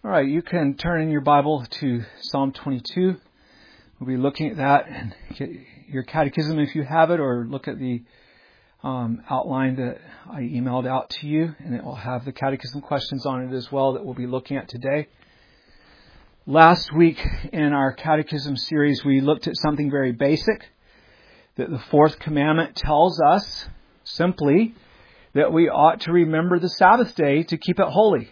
All right, you can turn in your Bible to Psalm 22. We'll be looking at that and get your catechism if you have it, or look at the outline that I emailed out to you, and it will have the catechism questions on it as well that we'll be looking at today. Last week in our catechism series, we looked at something very basic, that the fourth commandment tells us simply that we ought to remember the Sabbath day to keep it holy.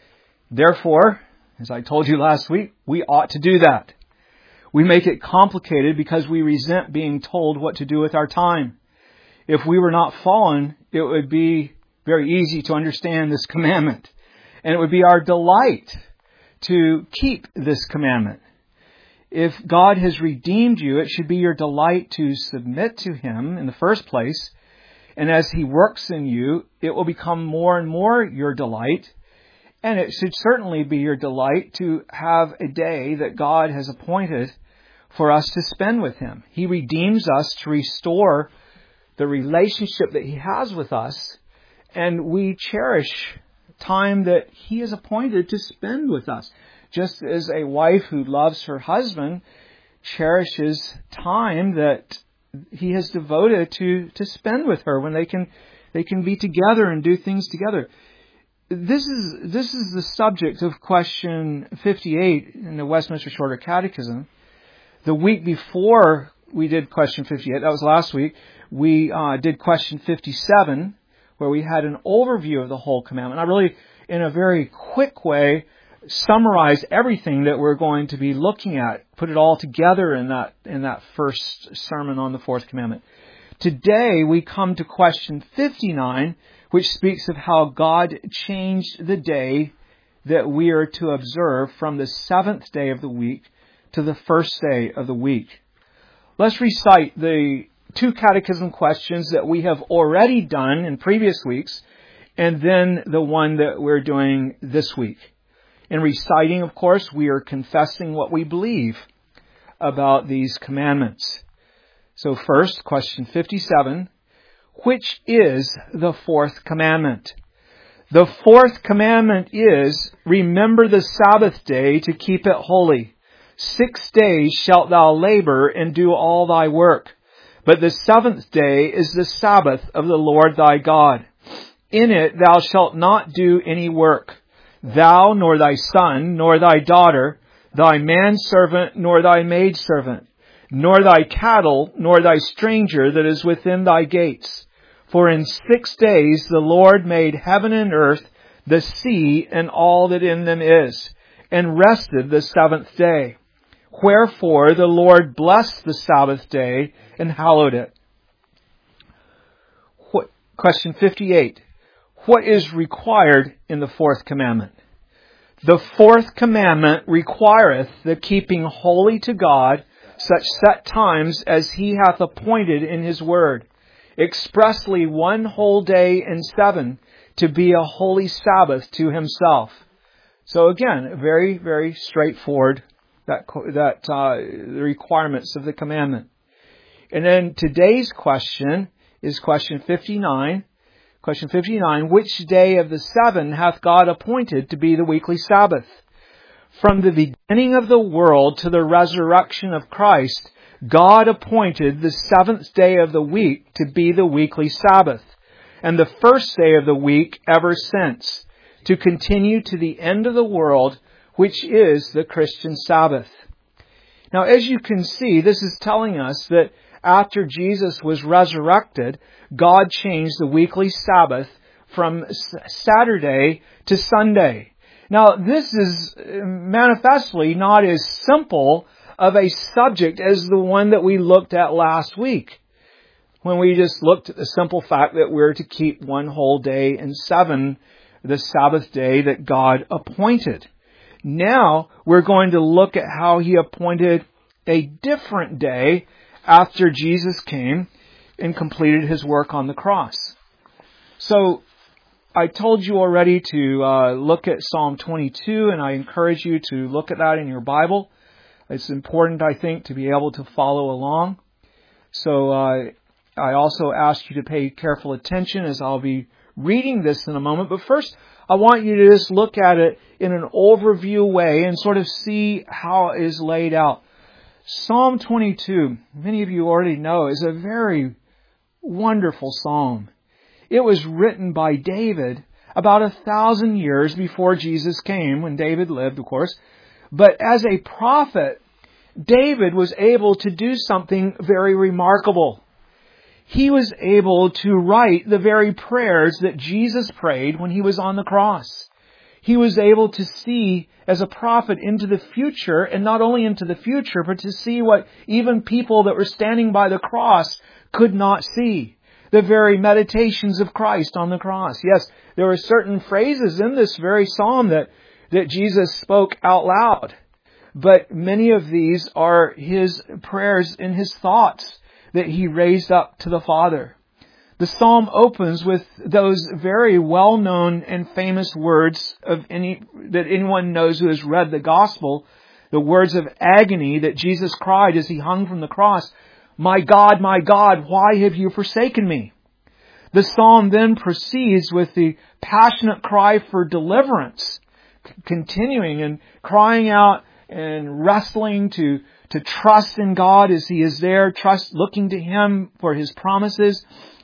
Therefore, as I told you last week, we ought to do that. We make it complicated because we resent being told what to do with our time. If we were not fallen, it would be very easy to understand this commandment. And it would be our delight to keep this commandment. If God has redeemed you, it should be your delight to submit to Him in the first place. And as He works in you, it will become more and more your delight. And it should certainly be your delight to have a day that God has appointed for us to spend with Him. He redeems us to restore the relationship that He has with us, and we cherish time that He has appointed to spend with us. Just as a wife who loves her husband cherishes time that he has devoted to spend with her when they can be together and do things together. This is the subject of question 58 in the Westminster Shorter Catechism. The week before we did question 58, that was last week, we did question 57, where we had an overview of the whole commandment. I really, in a very quick way, summarized everything that we're going to be looking at, put it all together in that first sermon on the fourth commandment. Today we come to question 59, which speaks of how God changed the day that we are to observe from the seventh day of the week to the first day of the week. Let's recite the two catechism questions that we have already done in previous weeks, and then the one that we're doing this week. In reciting, of course, we are confessing what we believe about these commandments. So first, question 57, which is the fourth commandment? The fourth commandment is, remember the Sabbath day to keep it holy. 6 days shalt thou labor and do all thy work. But the seventh day is the Sabbath of the Lord thy God. In it thou shalt not do any work. Thou, nor thy son, nor thy daughter, thy manservant, nor thy maidservant, nor thy cattle, nor thy stranger that is within thy gates. For in 6 days the Lord made heaven and earth, the sea, and all that in them is, and rested the seventh day. Wherefore the Lord blessed the Sabbath day and hallowed it. Question 58. What is required in the fourth commandment? The fourth commandment requireth the keeping holy to God such set times as He hath appointed in His word, expressly 1 whole day in 7 to be a holy Sabbath to Himself. So again, very, very straightforward, the requirements of the commandment. And then today's question is question 59. Question 59, which day of the 7 hath God appointed to be the weekly Sabbath? From the beginning of the world to the resurrection of Christ, God appointed the seventh day of the week to be the weekly Sabbath, and the first day of the week ever since, to continue to the end of the world, which is the Christian Sabbath. Now, as you can see, this is telling us that after Jesus was resurrected, God changed the weekly Sabbath from Saturday to Sunday. Now, this is manifestly not as simple of a subject as the one that we looked at last week, when we just looked at the simple fact that we're to keep 1 whole day in 7, the Sabbath day that God appointed. Now, we're going to look at how He appointed a different day after Jesus came and completed His work on the cross. So, I told you already to look at Psalm 22, and I encourage you to look at that in your Bible. It's important, I think, to be able to follow along. So, I also ask you to pay careful attention as I'll be reading this in a moment. But first, I want you to just look at it in an overview way and sort of see how it is laid out. Psalm 22, many of you already know, is a very wonderful psalm. It was written by David about 1,000 years before Jesus came, when David lived, of course. But as a prophet, David was able to do something very remarkable. He was able to write the very prayers that Jesus prayed when He was on the cross. He was able to see as a prophet into the future, and not only into the future, but to see what even people that were standing by the cross could not see. The very meditations of Christ on the cross. Yes, there were certain phrases in this very psalm that Jesus spoke out loud. But many of these are His prayers and His thoughts that He raised up to the Father. The psalm opens with those very well-known and famous words that anyone knows who has read the gospel, the words of agony that Jesus cried as He hung from the cross. My God, why have you forsaken me? The psalm then proceeds with the passionate cry for deliverance, continuing and crying out and wrestling to trust in God as He is there, looking to Him for His promises,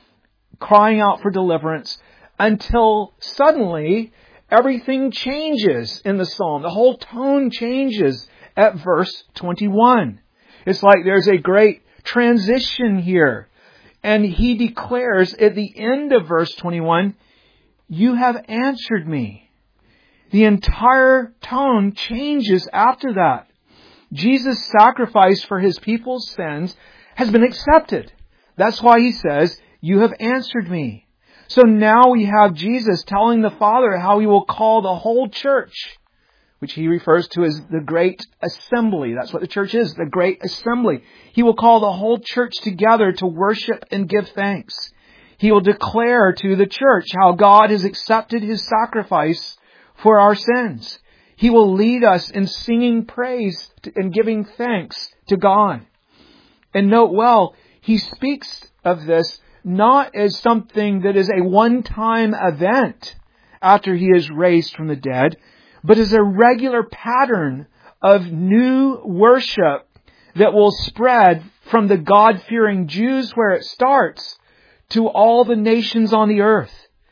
crying out for deliverance, until suddenly everything changes in the psalm. The whole tone changes at verse 21. It's like there's a great transition here. And he declares at the end of verse 21, you have answered me. The entire tone changes after that. Jesus' sacrifice for His people's sins has been accepted. That's why He says, you have answered me. So now we have Jesus telling the Father how He will call the whole church, which He refers to as the great assembly. That's what the church is, the great assembly. He will call the whole church together to worship and give thanks. He will declare to the church how God has accepted His sacrifice for our sins. He will lead us in singing praise and giving thanks to God. And note well, He speaks of this not as something that is a one-time event after He is raised from the dead, but as a regular pattern of new worship that will spread from the God-fearing Jews where it starts to all the nations on the earth.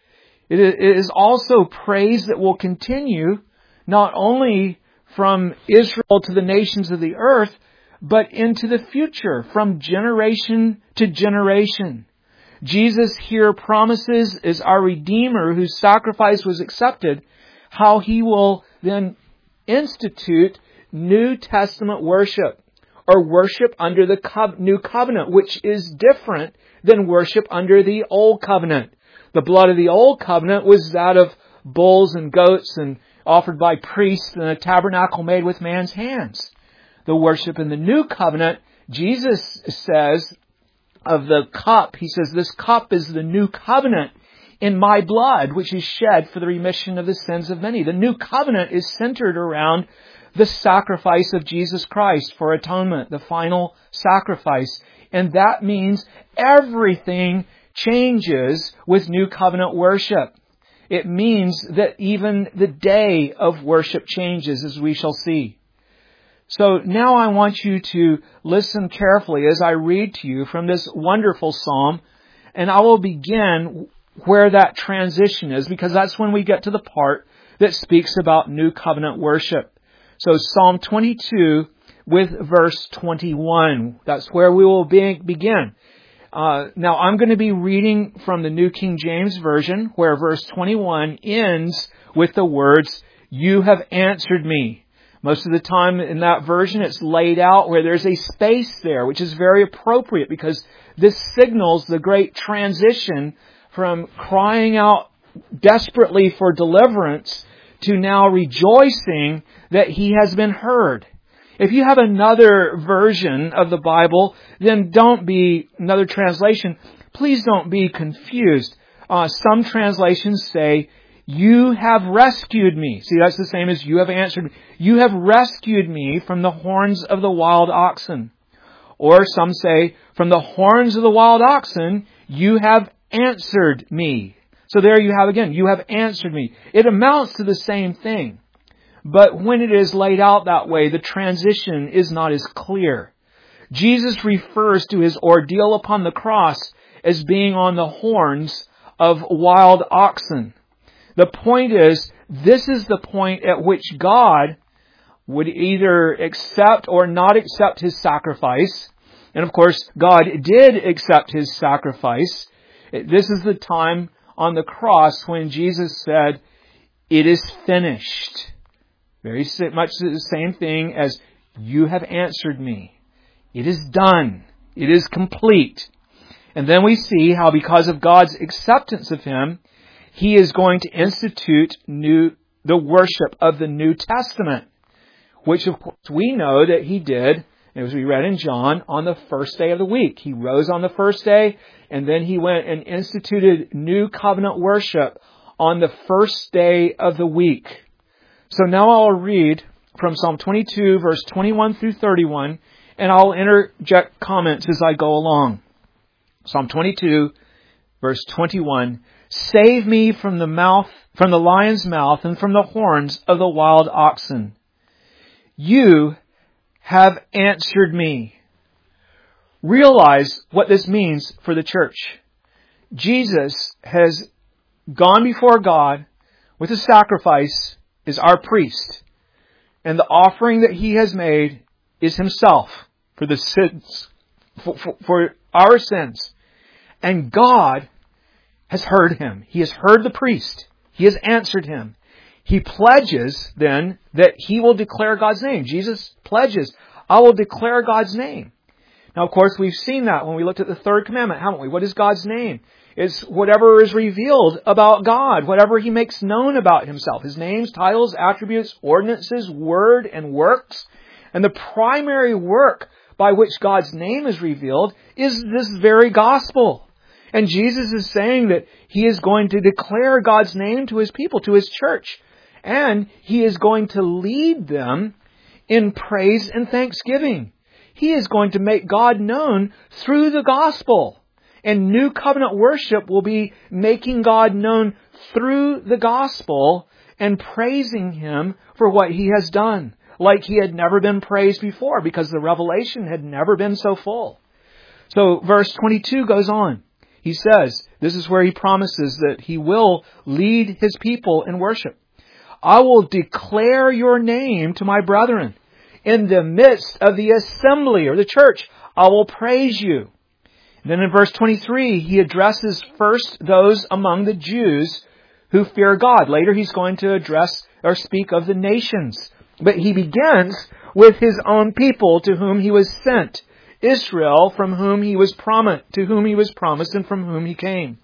It is also praise that will continue not only from Israel to the nations of the earth, but into the future, from generation to generation. Jesus here promises, as our Redeemer whose sacrifice was accepted, how He will then institute New Testament worship, or worship under the New Covenant, which is different than worship under the Old Covenant. The blood of the Old Covenant was that of bulls and goats and offered by priests in a tabernacle made with man's hands. The worship in the New Covenant, Jesus says of the cup, He says, this cup is the new covenant in my blood, which is shed for the remission of the sins of many. The new covenant is centered around the sacrifice of Jesus Christ for atonement, the final sacrifice. And that means everything changes with new covenant worship. It means that even the day of worship changes, as we shall see. So now I want you to listen carefully as I read to you from this wonderful psalm, and I will begin where that transition is, because that's when we get to the part that speaks about new covenant worship. So Psalm 22 with verse 21. That's where we will begin. Now I'm going to be reading from the New King James Version, where verse 21 ends with the words, you have answered me. Most of the time in that version it's laid out where there's a space there, which is very appropriate because this signals the great transition from crying out desperately for deliverance to now rejoicing that He has been heard. If you have another version of the Bible, then another translation, please don't be confused. Some translations say, you have rescued me. See, that's the same as you have answered me. You have rescued me from the horns of the wild oxen. Or some say, from the horns of the wild oxen, you have answered me. So there you have again, you have answered me. It amounts to the same thing. But when it is laid out that way, the transition is not as clear. Jesus refers to his ordeal upon the cross as being on the horns of wild oxen. The point is, this is the point at which God would either accept or not accept his sacrifice. And of course, God did accept his sacrifice. This is the time on the cross when Jesus said, "It is finished." Very much the same thing as, "You have answered me. It is done. It is complete." And then we see how because of God's acceptance of him, he is going to institute the worship of the New Testament, which of course we know that he did, as we read in John, on the first day of the week. He rose on the first day, and then he went and instituted new covenant worship on the first day of the week. So now I'll read from Psalm 22, verse 21 through 31, and I'll interject comments as I go along. Psalm 22, verse 21, "Save me from the lion's mouth, and from the horns of the wild oxen. You have answered me." Realize what this means for the church. Jesus has gone before God with a sacrifice as our priest. And the offering that he has made is himself for the sins, for our sins. And God has heard him. He has heard the priest. He has answered him. He pledges then that he will declare God's name. Jesus pledges, "I will declare God's name." Now, of course, we've seen that when we looked at the third commandment, haven't we? What is God's name? It's whatever is revealed about God, whatever he makes known about himself. His names, titles, attributes, ordinances, word, and works. And the primary work by which God's name is revealed is this very gospel. And Jesus is saying that he is going to declare God's name to his people, to his church. And he is going to lead them in praise and thanksgiving. He is going to make God known through the gospel. And new covenant worship will be making God known through the gospel and praising him for what he has done, like he had never been praised before, because the revelation had never been so full. So verse 22 goes on. He says, this is where he promises that he will lead his people in worship. "I will declare your name to my brethren. In the midst of the assembly," or the church, "I will praise you." Then in verse 23, he addresses first those among the Jews who fear God. Later he's going to address or speak of the nations. But he begins with his own people to whom he was sent. Israel, from whom he was promised, to whom he was promised, and from whom he came.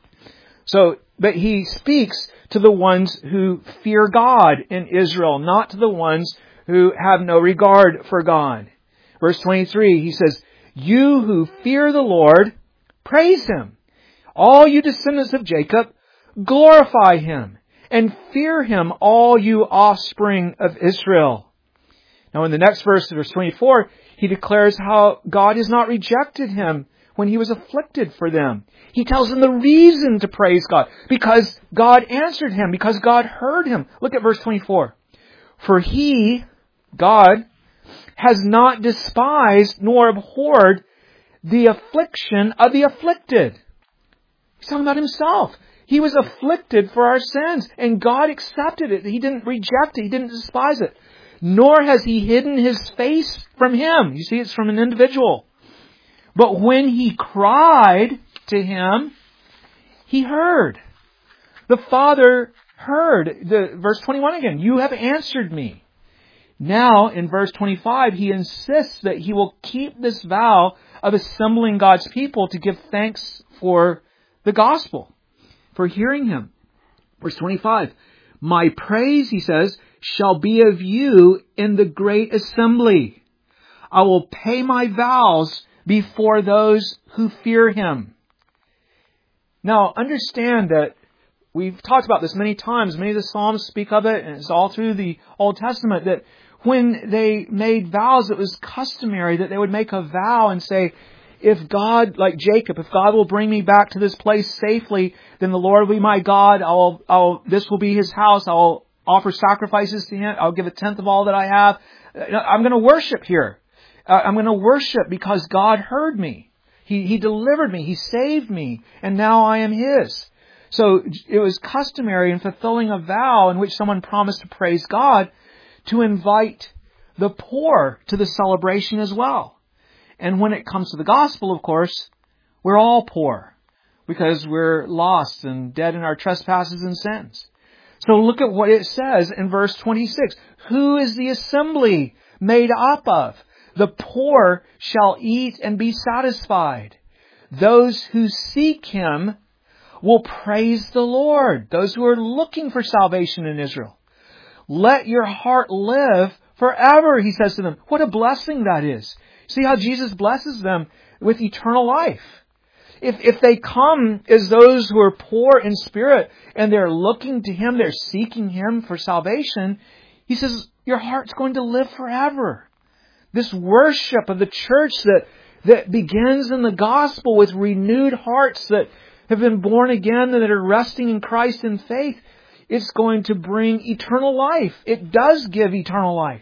But he speaks to the ones who fear God in Israel, not to the ones who have no regard for God. Verse 23, he says, "You who fear the Lord, praise him. All you descendants of Jacob, glorify him. And fear him, all you offspring of Israel." Now in the next verse, verse 24, he declares how God has not rejected him when he was afflicted for them. He tells them the reason to praise God. Because God answered him. Because God heard him. Look at verse 24. "For he," God, "has not despised nor abhorred the affliction of the afflicted." He's talking about himself. He was afflicted for our sins, and God accepted it. He didn't reject it. He didn't despise it. "Nor has he hidden his face from him." You see, it's from an individual. "But when he cried to him, he heard." The Father heard. Verse 21 again, "You have answered me." Now, in verse 25, he insists that he will keep this vow of assembling God's people to give thanks for the gospel, for hearing him. Verse 25, "My praise," he says, "shall be of you in the great assembly. I will pay my vows before those who fear him." Now, understand that we've talked about this many times. Many of the Psalms speak of it, and it's all through the Old Testament, that when they made vows, it was customary that they would make a vow and say, if God, like Jacob, if God will bring me back to this place safely, then the Lord will be my God. This will be His house. I'll offer sacrifices to Him. I'll give a tenth of all that I have. I'm going to worship here. I'm going to worship because God heard me. He delivered me. He saved me. And now I am His. So it was customary in fulfilling a vow in which someone promised to praise God to invite the poor to the celebration as well. And when it comes to the gospel, of course, we're all poor because we're lost and dead in our trespasses and sins. So look at what it says in verse 26. Who is the assembly made up of? The poor shall eat and be satisfied. Those who seek Him will praise the Lord. Those who are looking for salvation in Israel. Let your heart live forever, He says to them. What a blessing that is. See how Jesus blesses them with eternal life. If they come as those who are poor in spirit and they're looking to Him, they're seeking Him for salvation, He says, your heart's going to live forever. This worship of the church that begins in the gospel with renewed hearts that have been born again and that are resting in Christ in faith, it's going to bring eternal life. It does give eternal life.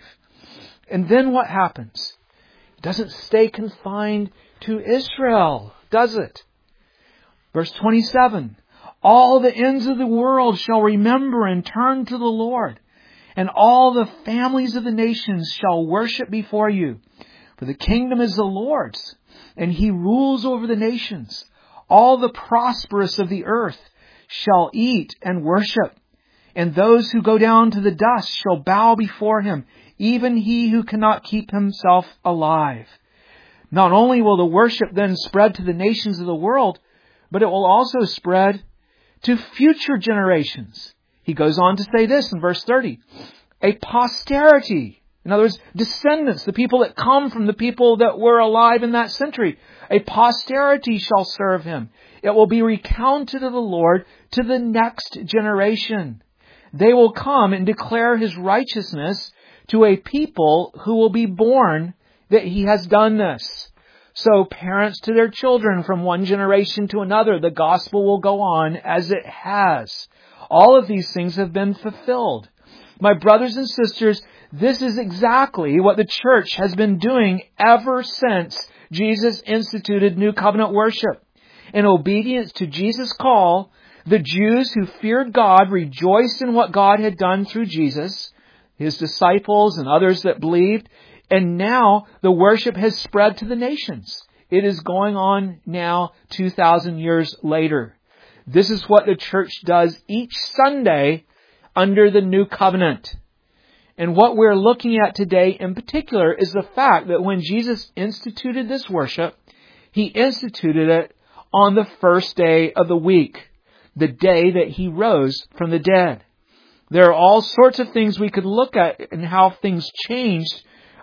And then what happens? It doesn't stay confined to Israel, does it? Verse 27, all the ends of the world shall remember and turn to the Lord, and all the families of the nations shall worship before you. For the kingdom is the Lord's, and He rules over the nations. All the prosperous of the earth shall eat and worship, and those who go down to the dust shall bow before Him, even he who cannot keep himself alive. Not only will the worship then spread to the nations of the world, but it will also spread to future generations. He goes on to say this in verse 30. A posterity, in other words, descendants, the people that come from the people that were alive in that century. A posterity shall serve Him. It will be recounted of the Lord to the next generation. They will come and declare His righteousness to a people who will be born that He has done this. So parents to their children from one generation to another, the gospel will go on as it has. All of these things have been fulfilled. My brothers and sisters, this is exactly what the church has been doing ever since Jesus instituted New Covenant worship. In obedience to Jesus' call, the Jews who feared God rejoiced in what God had done through Jesus, His disciples and others that believed, and now the worship has spread to the nations. It is going on now 2,000 years later. This is what the church does each Sunday under the New Covenant. And what we're looking at today in particular is the fact that when Jesus instituted this worship, He instituted it on the first day of the week, the day that He rose from the dead. There are all sorts of things we could look at and how things changed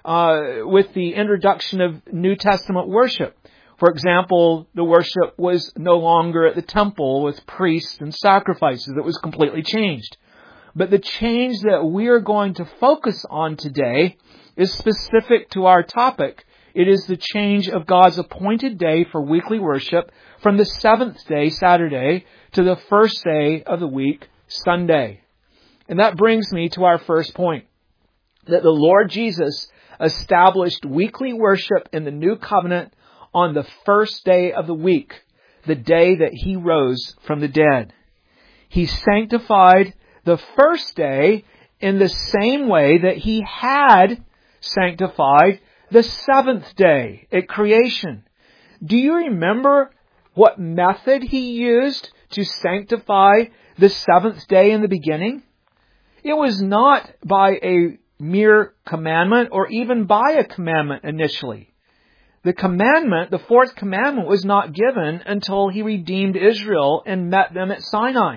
with the introduction of New Testament worship. For example, the worship was no longer at the temple with priests and sacrifices. It was completely changed. But the change that we are going to focus on today is specific to our topic. It is the change of God's appointed day for weekly worship from the seventh day, Saturday, to the first day of the week, Sunday. And that brings me to our first point, that the Lord Jesus established weekly worship in the New Covenant on the first day of the week, the day that He rose from the dead. He sanctified the first day in the same way that He had sanctified the seventh day at creation. Do you remember what method He used to sanctify the seventh day in the beginning? It was not by a mere commandment or even by a commandment initially. The commandment, the fourth commandment, was not given until He redeemed Israel and met them at Sinai.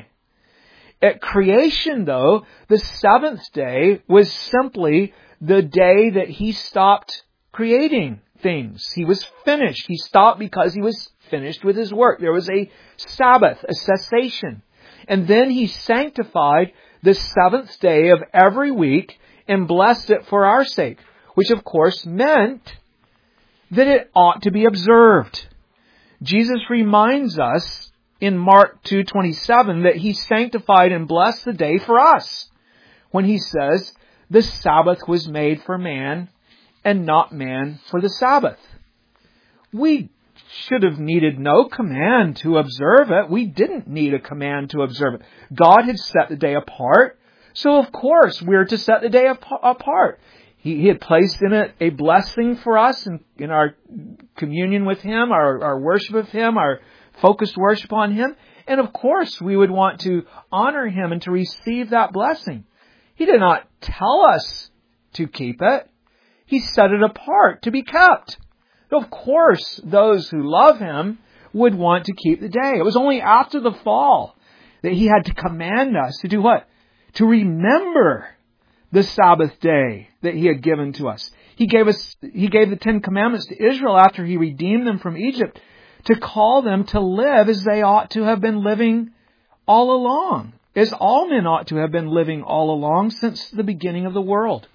At creation, though, the seventh day was simply the day that He stopped creating things. He was finished. He stopped because He was finished with His work. There was a Sabbath, a cessation. And then He sanctified the seventh day of every week and blessed it for our sake, which of course meant that it ought to be observed. Jesus reminds us in Mark 2:27 that He sanctified and blessed the day for us when He says, the Sabbath was made for man and not man for the Sabbath. We should have needed no command to observe it. We didn't need a command to observe it. God had set the day apart, so of course we're to set the day apart. He had placed in it a blessing for us in our communion with Him, our worship of Him, our focused worship on Him. And of course we would want to honor Him and to receive that blessing. He did not tell us to keep it. He set it apart to be kept. Of course, those who love Him would want to keep the day. It was only after the fall that He had to command us to do what? To remember the Sabbath day that He had given to us. He gave the 10 Commandments to Israel after He redeemed them from Egypt to call them to live as they ought to have been living all along, as all men ought to have been living all along since the beginning of the world.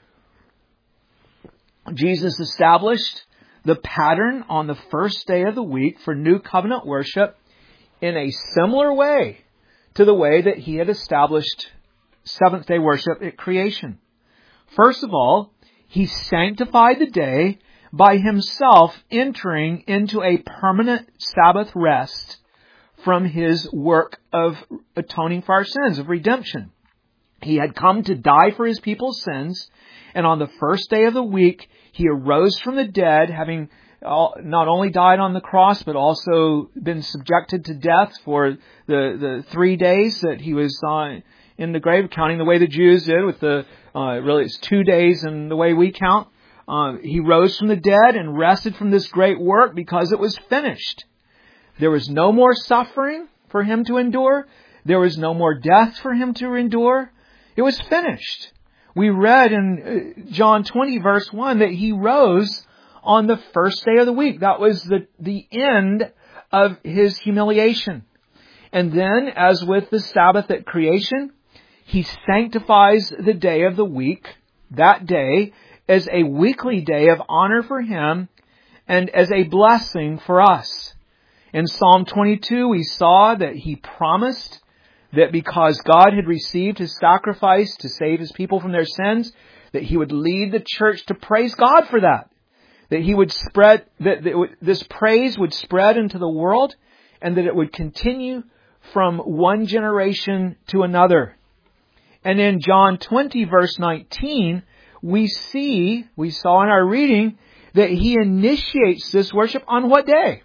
Jesus established the pattern on the first day of the week for New Covenant worship in a similar way to the way that He had established seventh day worship at creation. First of all, He sanctified the day by Himself entering into a permanent Sabbath rest from His work of atoning for our sins, of redemption. He had come to die for His people's sins, and on the first day of the week, He arose from the dead, having not only died on the cross, but also been subjected to death for the 3 days that He was in the grave, counting the way the Jews did with really it's 2 days in the way we count. He rose from the dead and rested from this great work because it was finished. There was no more suffering for Him to endure. There was no more death for Him to endure. It was finished. We read in John 20 verse 1 that He rose on the first day of the week. That was the end of His humiliation. And then, as with the Sabbath at creation, He sanctifies the day of the week, that day, as a weekly day of honor for Him and as a blessing for us. In Psalm 22, we saw that He promised that because God had received His sacrifice to save His people from their sins, that He would lead the church to praise God for that. That He would spread, this praise would spread into the world, and that it would continue from one generation to another. And in John 20 verse 19, we saw in our reading that He initiates this worship on what day?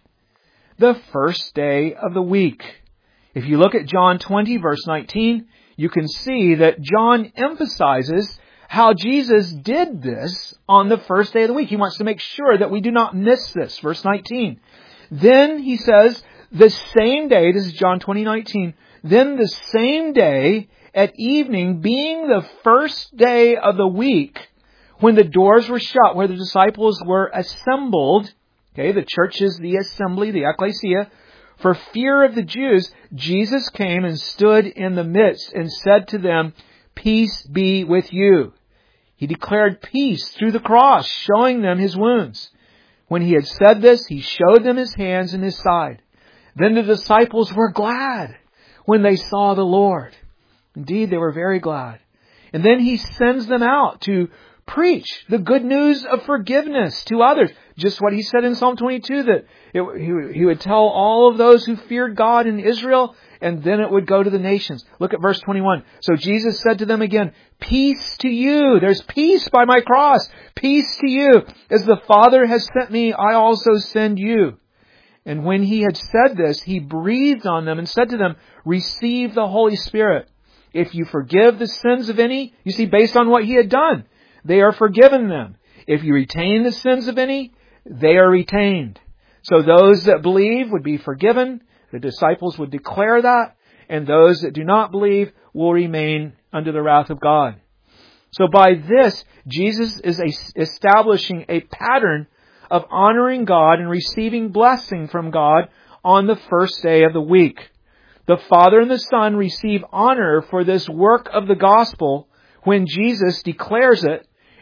The first day of the week. If you look at John 20 verse 19, you can see that John emphasizes how Jesus did this on the first day of the week. He wants to make sure that we do not miss this. Verse 19. Then He says, the same day, this is John 20:19, then the same day at evening, being the first day of the week, when the doors were shut, where the disciples were assembled, okay, the church is the assembly, the ecclesia, for fear of the Jews, Jesus came and stood in the midst and said to them, peace be with you. He declared peace through the cross, showing them His wounds. When He had said this, He showed them His hands and His side. Then the disciples were glad when they saw the Lord. Indeed, they were very glad. And then He sends them out to preach the good news of forgiveness to others. Just what He said in Psalm 22, that He would tell all of those who feared God in Israel, and then it would go to the nations. Look at verse 21. So Jesus said to them again, peace to you. There's peace by my cross. Peace to you. As the Father has sent me, I also send you. And when He had said this, He breathed on them and said to them, receive the Holy Spirit. If you forgive the sins of any, you see, based on what He had done, they are forgiven them. If you retain the sins of any, they are retained. So those that believe would be forgiven. The disciples would declare that. And those that do not believe will remain under the wrath of God. So by this, Jesus is establishing a pattern of honoring God and receiving blessing from God on the first day of the week. The Father and the Son receive honor for this work of the gospel when Jesus declares it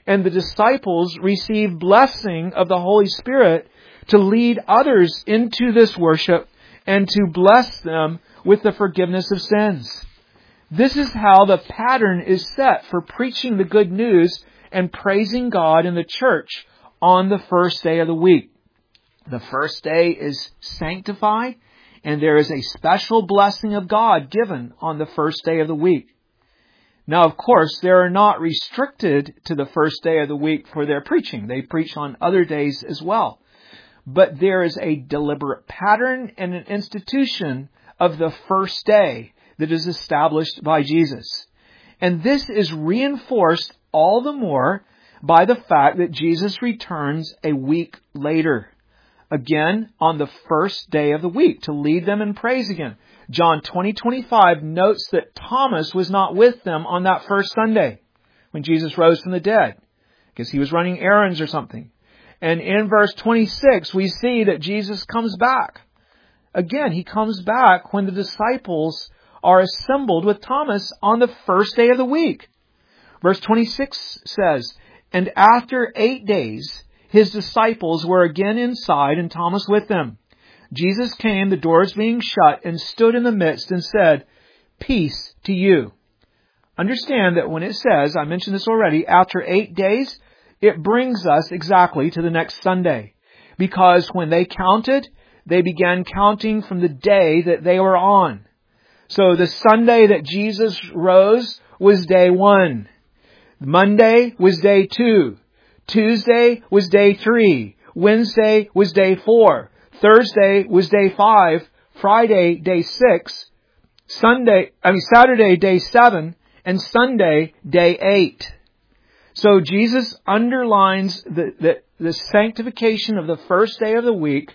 And the disciples received blessing of the Holy Spirit to lead others into this worship and to bless them with the forgiveness of sins. This is how the pattern is set for preaching the good news and praising God in the church on the first day of the week. The first day is sanctified, and there is a special blessing of God given on the first day of the week. Now, of course, they are not restricted to the first day of the week for their preaching. They preach on other days as well. But there is a deliberate pattern and an institution of the first day that is established by Jesus. And this is reinforced all the more by the fact that Jesus returns a week later. Again, on the first day of the week, to lead them in praise again. John 20:25 notes that Thomas was not with them on that first Sunday when Jesus rose from the dead, because he was running errands or something. And in verse 26, we see that Jesus comes back. Again, he comes back when the disciples are assembled with Thomas on the first day of the week. Verse 26 says, "And after 8 days, his disciples were again inside and Thomas with them. Jesus came, the doors being shut, and stood in the midst and said, 'Peace to you.'" Understand that when it says, I mentioned this already, after 8 days, it brings us exactly to the next Sunday. Because when they counted, they began counting from the day that they were on. So the Sunday that Jesus rose was day 1. Monday was day 2. Tuesday was day 3. Wednesday was day 4. Thursday was day 5. Friday, day 6. Saturday, day 7. And Sunday, day 8. So Jesus underlines the sanctification of the first day of the week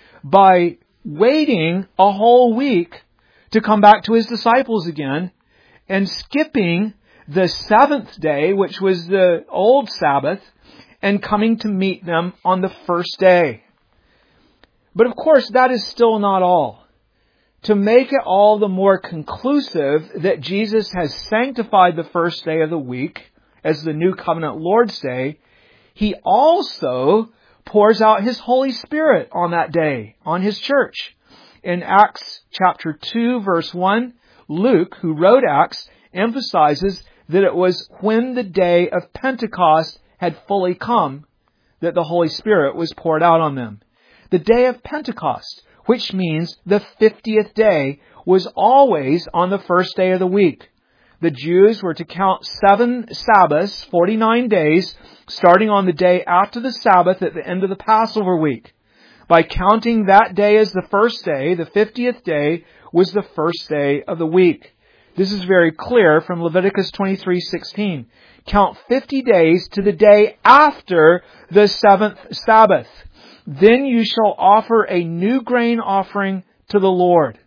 by waiting a whole week to come back to his disciples again and skipping the seventh day, which was the old Sabbath, and coming to meet them on the first day. But of course, that is still not all. To make it all the more conclusive that Jesus has sanctified the first day of the week as the New Covenant Lord's Day, He also pours out His Holy Spirit on that day, on His church. In Acts chapter 2, verse 1, Luke, who wrote Acts, emphasizes that it was when the day of Pentecost had fully come that the Holy Spirit was poured out on them. The day of Pentecost, which means the 50th day, was always on the first day of the week. The Jews were to count 7 Sabbaths, 49 days, starting on the day after the Sabbath at the end of the Passover week. By counting that day as the first day, the 50th day was the first day of the week. This is very clear from Leviticus 23:16. Count 50 days to the day after the 7th Sabbath. Then you shall offer a new grain offering to the Lord.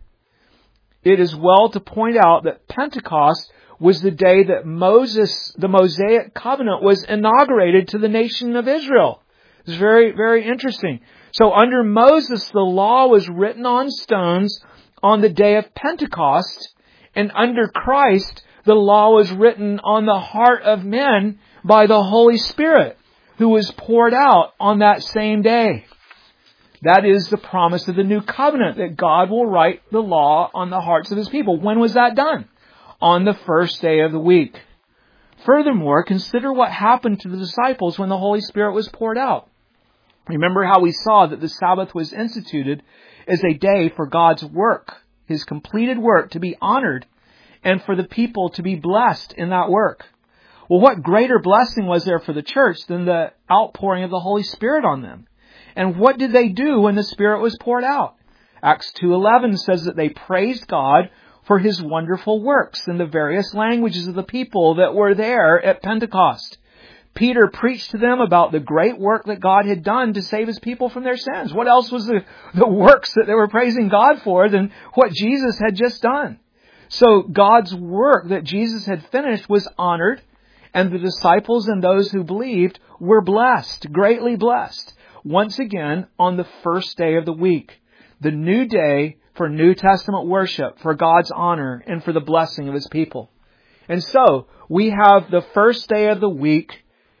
It is well to point out that Pentecost was the day that the Mosaic covenant was inaugurated to the nation of Israel. It's very, very interesting. So under Moses, the law was written on stones on the day of Pentecost, and under Christ, the law was written on the heart of men by the Holy Spirit, who was poured out on that same day. That is the promise of the new covenant, that God will write the law on the hearts of His people. When was that done? On the first day of the week. Furthermore, consider what happened to the disciples when the Holy Spirit was poured out. Remember how we saw that the Sabbath was instituted as a day for God's work, His completed work, to be honored, and for the people to be blessed in that work. Well, what greater blessing was there for the church than the outpouring of the Holy Spirit on them? And what did they do when the Spirit was poured out? Acts 2:11 says that they praised God for His wonderful works in the various languages of the people that were there at Pentecost. Peter preached to them about the great work that God had done to save His people from their sins. What else was the works that they were praising God for than what Jesus had just done? So God's work that Jesus had finished was honored, and the disciples and those who believed were blessed, greatly blessed, once again on the first day of the week, the new day for New Testament worship, for God's honor, and for the blessing of His people. And so, we have the first day of the week,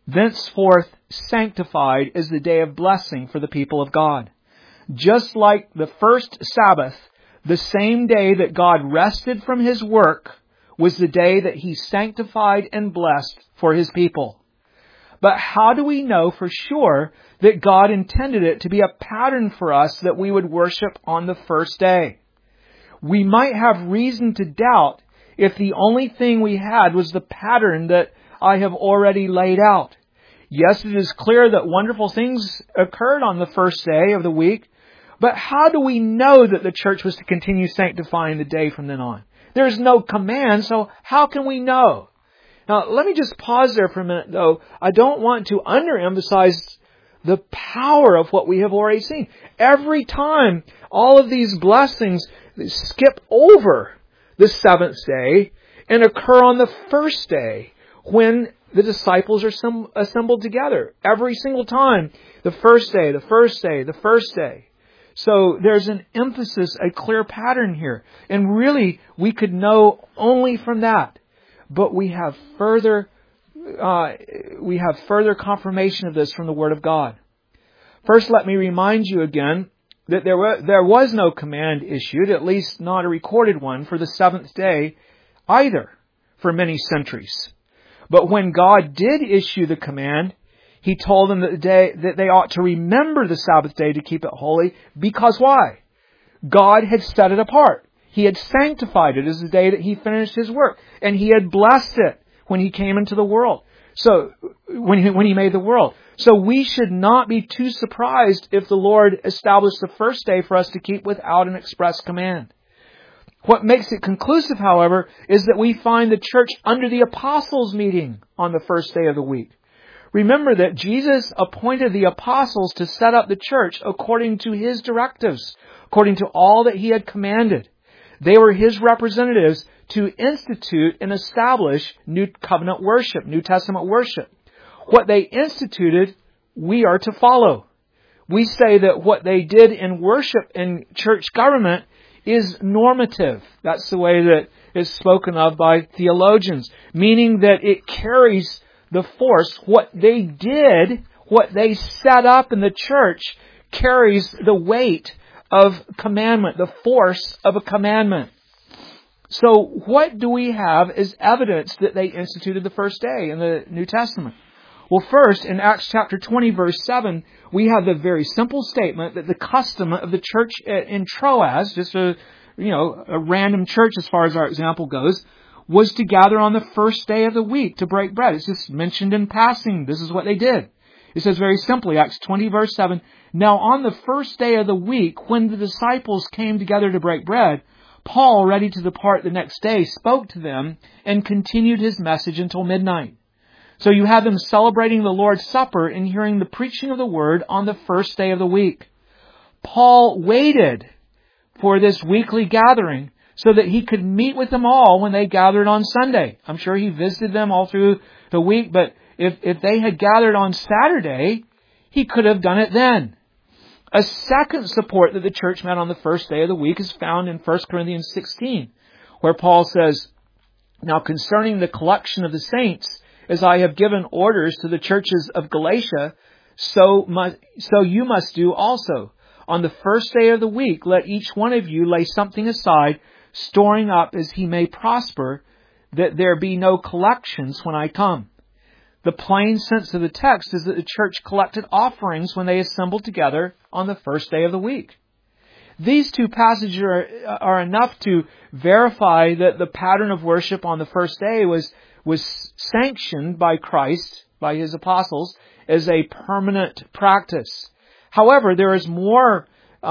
thenceforth sanctified as the day of blessing for the people of God. Just like the first Sabbath, the same day that God rested from His work was the day that He sanctified and blessed for His people. But how do we know for sure that God intended it to be a pattern for us that we would worship on the first day? We might have reason to doubt if the only thing we had was the pattern that I have already laid out. Yes, it is clear that wonderful things occurred on the first day of the week, but how do we know that the church was to continue sanctifying the day from then on? There is no command, so how can we know? Now, let me just pause there for a minute, though. I don't want to underemphasize the power of what we have already seen. Every time all of these blessings skip over the seventh day and occur on the first day when the disciples are assembled together. Every single time. The first day, the first day, the first day. So there's an emphasis, a clear pattern here. And really, we could know only from that. But we have further confirmation of this from the Word of God. First, let me remind you again that there was no command issued, at least not a recorded one, for the seventh day either for many centuries. But when God did issue the command, He told them that they ought to remember the Sabbath day to keep it holy. Because why? God had set it apart. He had sanctified it as the day that He finished His work. And He had blessed it when He came into the world. So, when He made the world. So we should not be too surprised if the Lord established the first day for us to keep without an express command. What makes it conclusive, however, is that we find the church under the apostles' meeting on the first day of the week. Remember that Jesus appointed the apostles to set up the church according to His directives, according to all that He had commanded. They were His representatives to institute and establish New Covenant worship, New Testament worship. What they instituted, we are to follow. We say that what they did in worship and church government is normative. That's the way that it's spoken of by theologians, meaning that it carries the force. What they did, what they set up in the church, carries the weight of commandment, the force of a commandment. So what do we have as evidence that they instituted the first day in the New Testament? Well, first, in Acts chapter 20, verse 7, we have the very simple statement that the custom of the church in Troas, just a random church as far as our example goes, was to gather on the first day of the week to break bread. It's just mentioned in passing. This is what they did. It says very simply, Acts 20, verse 7, "Now on the first day of the week, when the disciples came together to break bread, Paul, ready to depart the next day, spoke to them and continued his message until midnight." So you have them celebrating the Lord's Supper and hearing the preaching of the Word on the first day of the week. Paul waited for this weekly gathering so that he could meet with them all when they gathered on Sunday. I'm sure he visited them all through the week, but if they had gathered on Saturday, he could have done it then. A second support that the church met on the first day of the week is found in 1 Corinthians 16, where Paul says, "Now concerning the collection of the saints, as I have given orders to the churches of Galatia, so you must do also. On the first day of the week, let each one of you lay something aside, storing up as he may prosper, that there be no collections when I come." The plain sense of the text is that the church collected offerings when they assembled together on the first day of the week. These two passages are enough to verify that the pattern of worship on the first day was sanctioned by Christ, by His apostles, as a permanent practice. However, there's more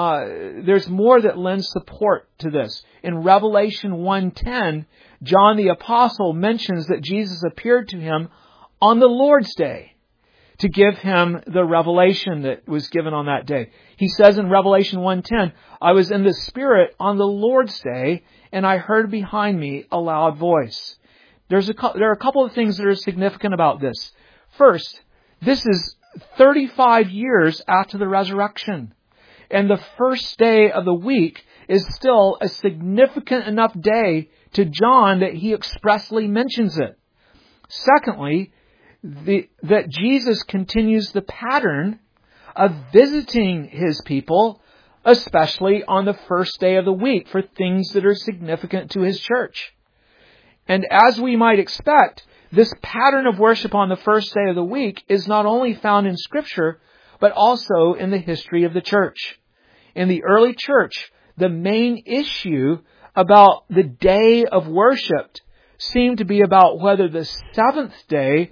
that lends support to this. In Revelation 1:10, John the Apostle mentions that Jesus appeared to him on the Lord's Day to give him the revelation that was given on that day. He says in Revelation 1:10, "I was in the Spirit on the Lord's Day, and I heard behind me a loud voice." There are a couple of things that are significant about this. First, this is 35 years after the resurrection. And the first day of the week is still a significant enough day to John that he expressly mentions it. Secondly, that Jesus continues the pattern of visiting His people, especially on the first day of the week, for things that are significant to His church. And as we might expect, this pattern of worship on the first day of the week is not only found in Scripture, but also in the history of the church. In the early church, the main issue about the day of worship seemed to be about whether the seventh day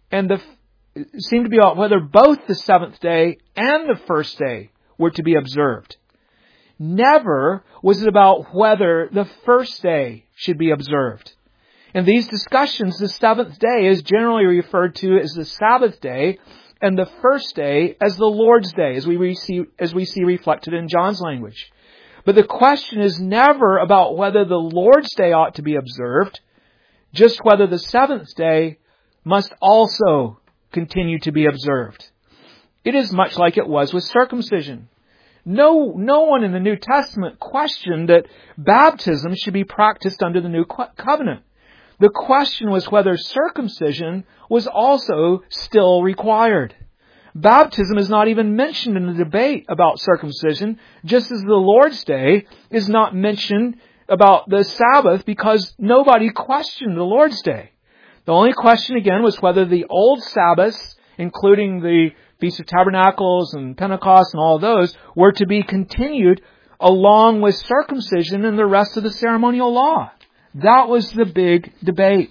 whether both the seventh day and the first day were to be observed. Never was it about whether the first day should be observed. In these discussions, the seventh day is generally referred to as the Sabbath day, and the first day as the Lord's day, as we see reflected in John's language. But the question is never about whether the Lord's day ought to be observed, just whether the seventh day must also continue to be observed. It is much like it was with circumcision. No one in the New Testament questioned that baptism should be practiced under the new covenant. The question was whether circumcision was also still required. Baptism is not even mentioned in the debate about circumcision, just as the Lord's Day is not mentioned about the Sabbath because nobody questioned the Lord's Day. The only question again was whether the old Sabbaths, including the Feast of Tabernacles and Pentecost and all those, were to be continued along with circumcision and the rest of the ceremonial law. That was the big debate.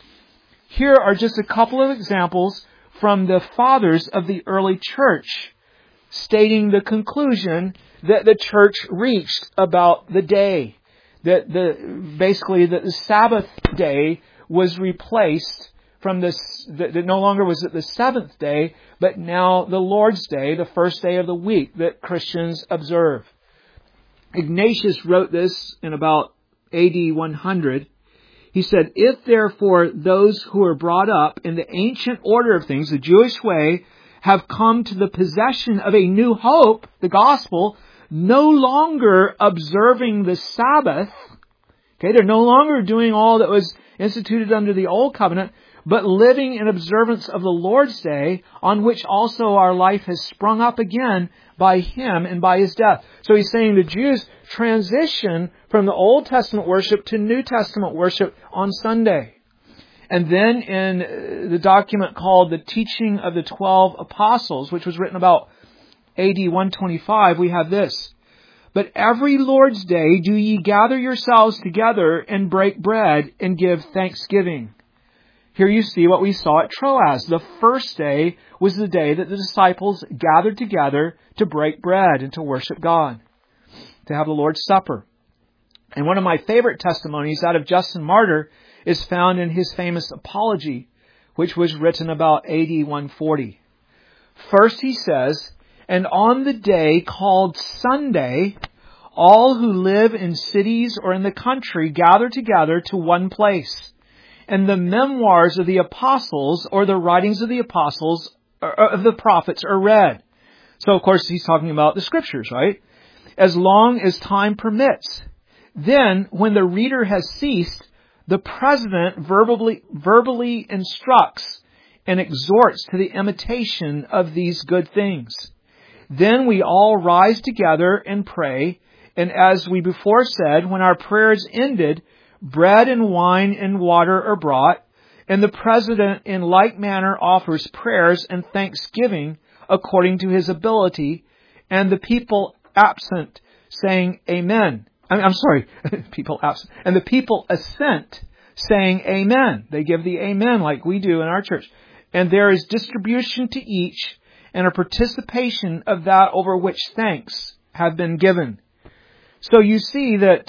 Here are just a couple of examples from the fathers of the early church, stating the conclusion that the church reached about the day. That the Sabbath day was replaced from this, that no longer was it the seventh day, but now the Lord's Day, the first day of the week that Christians observe. Ignatius wrote this in about AD 100. He said, "If therefore those who are brought up in the ancient order of things, the Jewish way, have come to the possession of a new hope, the gospel, no longer observing the Sabbath," okay, they're no longer doing all that was instituted under the old covenant, but living in observance of the Lord's Day, on which also our life has sprung up again by Him and by His death. So he's saying the Jews transition from the Old Testament worship to New Testament worship on Sunday. And then in the document called The Teaching of the 12 Apostles, which was written about AD 125, we have this: "But every Lord's Day do ye gather yourselves together and break bread and give thanksgiving." Here you see what we saw at Troas. The first day was the day that the disciples gathered together to break bread and to worship God, to have the Lord's Supper. And one of my favorite testimonies out of Justin Martyr is found in his famous Apology, which was written about AD 140. First he says, "And on the day called Sunday, all who live in cities or in the country gather together to one place. And the memoirs of the apostles or the writings of the apostles or of the prophets are read." So, of course, he's talking about the Scriptures, right? "As long as time permits. Then, when the reader has ceased, the president verbally instructs and exhorts to the imitation of these good things. Then we all rise together and pray. And as we before said, when our prayer is ended, bread and wine and water are brought, and the president in like manner offers prayers and thanksgiving according to his ability, and the people absent saying Amen." People absent. And the people assent saying Amen. They give the Amen like we do in our church. "And there is distribution to each, and a participation of that over which thanks have been given." So you see that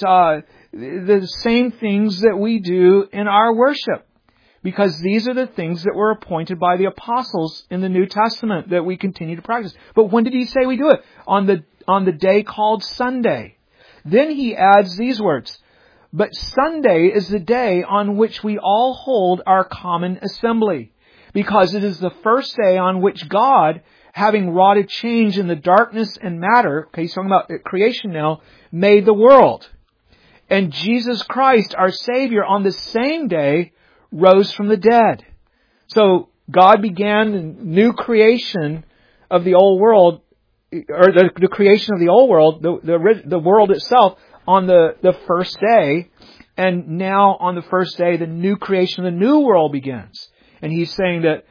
the same things that we do in our worship, because these are the things that were appointed by the apostles in the New Testament that we continue to practice. But when did he say we do it? On the day called Sunday. Then he adds these words: "But Sunday is the day on which we all hold our common assembly, because it is the first day on which God, having wrought a change in the darkness and matter," okay, he's talking about creation now, "made the world. And Jesus Christ, our Savior, on the same day rose from the dead." So God began the new creation of the old world, or the creation of the old world, the world itself, on the first day. And now on the first day, the new creation of the new world begins. And he's saying that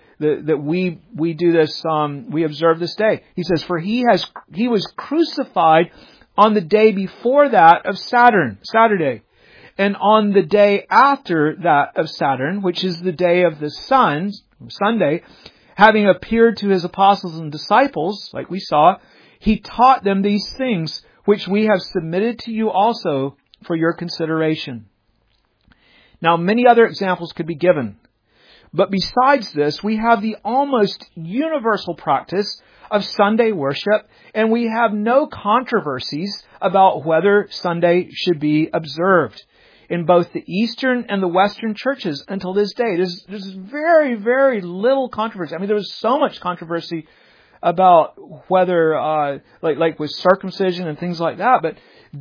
we do this, we observe this day. He says, for he was crucified on the day before that of Saturday. And on the day after that of Saturn, which is the day of the Sunday, having appeared to his apostles and disciples, like we saw, he taught them these things, which we have submitted to you also for your consideration. Now, many other examples could be given. But besides this, we have the almost universal practice of Sunday worship, and we have no controversies about whether Sunday should be observed in both the Eastern and the Western churches until this day. There's very, very little controversy. I mean, there was so much controversy about whether, like with circumcision and things like that, but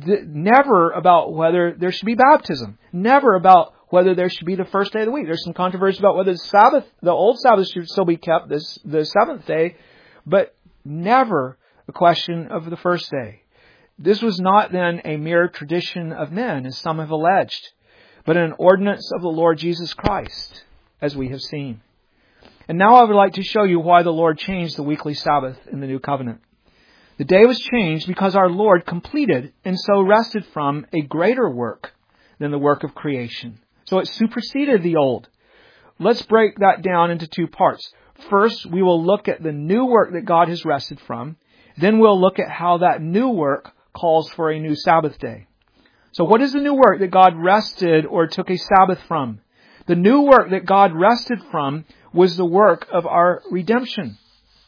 never about whether there should be baptism. Never about whether there should be the first day of the week. There's some controversy about whether the old Sabbath should still be kept the seventh day, but never a question of the first day. This was not then a mere tradition of men, as some have alleged, but an ordinance of the Lord Jesus Christ, as we have seen. And now I would like to show you why the Lord changed the weekly Sabbath in the New Covenant. The day was changed because our Lord completed and so rested from a greater work than the work of creation. So it superseded the old. Let's break that down into two parts. First, we will look at the new work that God has rested from. Then we'll look at how that new work calls for a new Sabbath day. So what is the new work that God rested or took a Sabbath from? The new work that God rested from was the work of our redemption.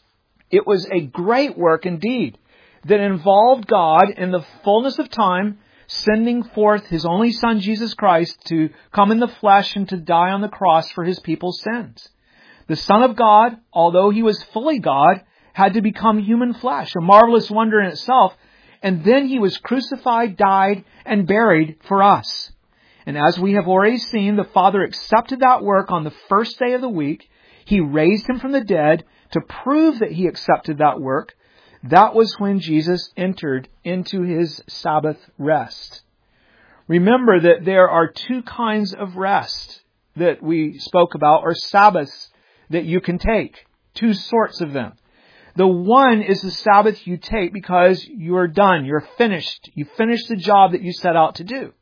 It was a great work indeed that involved God in the fullness of time sending forth His only Son, Jesus Christ, to come in the flesh and to die on the cross for His people's sins. The Son of God, although He was fully God, had to become human flesh, a marvelous wonder in itself, and then He was crucified, died, and buried for us. And as we have already seen, the Father accepted that work on the first day of the week. He raised Him from the dead to prove that He accepted that work. That was when Jesus entered into His Sabbath rest. Remember that there are two kinds of rest that we spoke about, or Sabbaths that you can take. Two sorts of them. The one is the Sabbath you take because you are done. You're finished. You finished the job that you set out to do.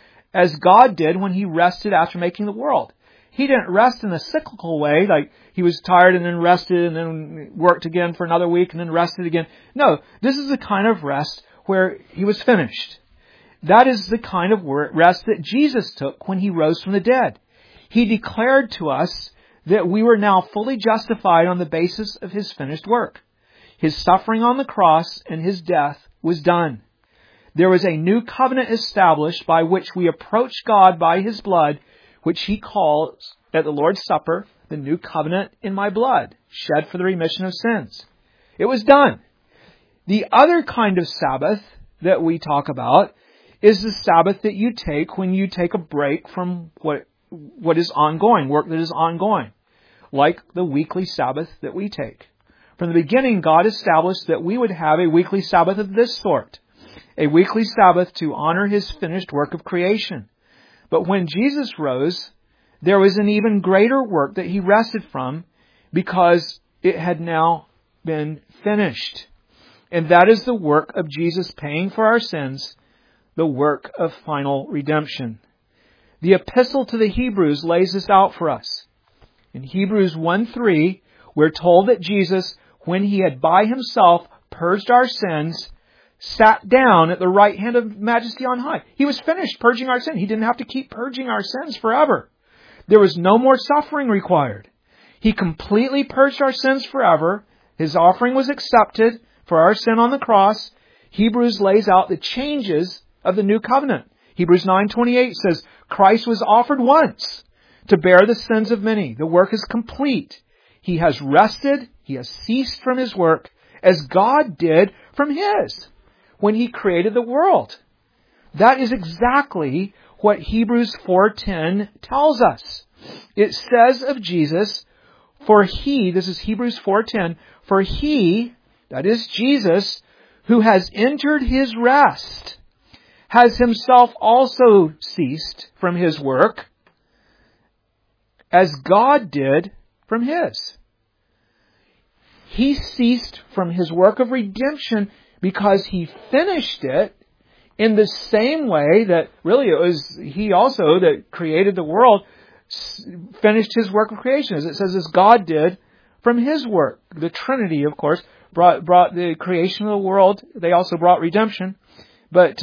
As God did when He rested after making the world. He didn't rest in a cyclical way, like He was tired and then rested and then worked again for another week and then rested again. No, this is the kind of rest where He was finished. That is the kind of rest that Jesus took when He rose from the dead. He declared to us that we were now fully justified on the basis of His finished work. His suffering on the cross and His death was done. There was a new covenant established by which we approach God by His blood, which He calls at the Lord's Supper, the new covenant in my blood, shed for the remission of sins. It was done. The other kind of Sabbath that we talk about is the Sabbath that you take when you take a break from what is ongoing, work that is ongoing, like the weekly Sabbath that we take. From the beginning, God established that we would have a weekly Sabbath of this sort, a weekly Sabbath to honor His finished work of creation. But when Jesus rose, there was an even greater work that He rested from because it had now been finished. And that is the work of Jesus paying for our sins, the work of final redemption. The epistle to the Hebrews lays this out for us. In Hebrews 1:3, we're told that Jesus, when He had by Himself purged our sins, sat down at the right hand of Majesty on high. He was finished purging our sin. He didn't have to keep purging our sins forever. There was no more suffering required. He completely purged our sins forever. His offering was accepted for our sin on the cross. Hebrews lays out the changes of the new covenant. Hebrews 9:28 says, Christ was offered once to bear the sins of many. The work is complete. He has rested. He has ceased from His work as God did from His when He created the world. That is exactly what Hebrews 4:10 tells us. It says of Jesus, For He, this is Hebrews 4:10, for He, that is Jesus, who has entered His rest, has Himself also ceased from His work, as God did from His. He ceased from His work of redemption because He finished it in the same way that really it was He also that created the world, finished His work of creation, as it says, as God did from His work. The Trinity, of course, brought the creation of the world. They also brought redemption. But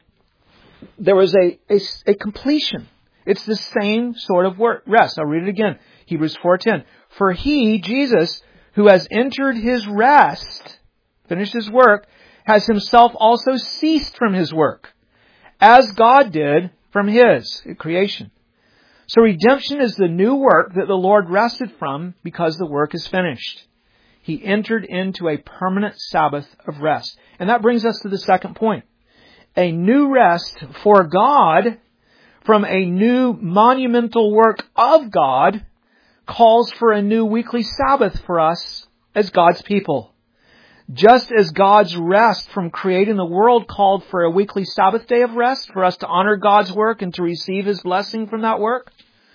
there was a completion. It's the same sort of work, rest. I'll read it again. Hebrews 4:10. For He, Jesus, who has entered His rest, finished His work, has Himself also ceased from His work, as God did from His creation. So redemption is the new work that the Lord rested from because the work is finished. He entered into a permanent Sabbath of rest. And that brings us to the second point. A new rest for God from a new monumental work of God calls for a new weekly Sabbath for us as God's people. Just as God's rest from creating the world called for a weekly Sabbath day of rest for us to honor God's work and to receive His blessing from that work,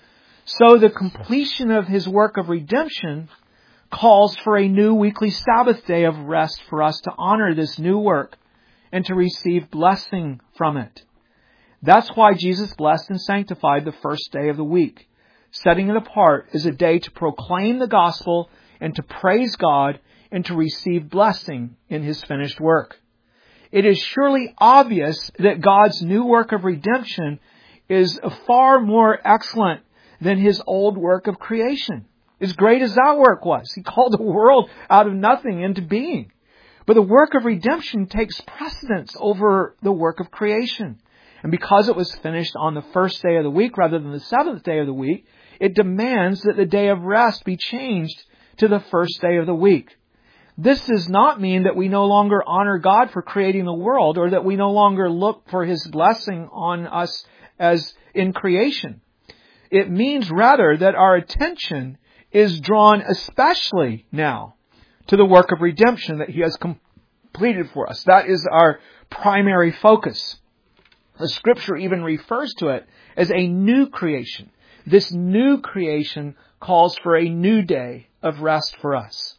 so the completion of His work of redemption calls for a new weekly Sabbath day of rest for us to honor this new work and to receive blessing from it. That's why Jesus blessed and sanctified the first day of the week, setting it apart as a day to proclaim the gospel and to praise God and to receive blessing in His finished work. It is surely obvious that God's new work of redemption is far more excellent than His old work of creation. As great as that work was, He called the world out of nothing into being. But the work of redemption takes precedence over the work of creation. And because it was finished on the first day of the week rather than the seventh day of the week, it demands that the day of rest be changed to the first day of the week. This does not mean that we no longer honor God for creating the world or that we no longer look for His blessing on us as in creation. It means rather that our attention is drawn especially now to the work of redemption that He has completed for us. That is our primary focus. The Scripture even refers to it as a new creation. This new creation calls for a new day of rest for us.